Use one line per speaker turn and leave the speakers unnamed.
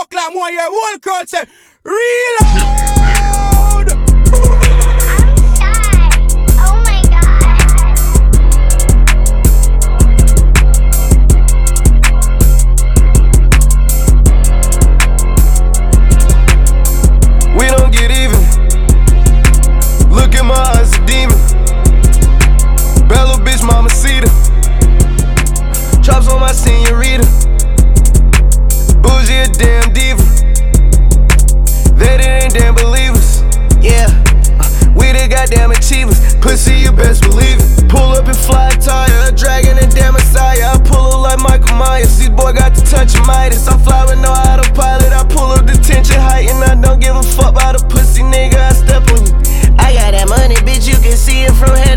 fuck like more your whole crowd say, reload!
We don't get even. Look in my eyes, a demon. Bad little bitch, mamacita. Chops on my senorita. Bougie, a damn diva. They ain't damn believers. Yeah, we the goddamn achievers. Pussy, you best believe it. Pull up and fly tire, a dragon and damn Messiah. I pull up like Michael Myers. These boy got the touch of Midas. I fly with no autopilot. I pull up detention height and I don't give a fuck about a pussy nigga. I step on you. I got that money, bitch. You can see it from here.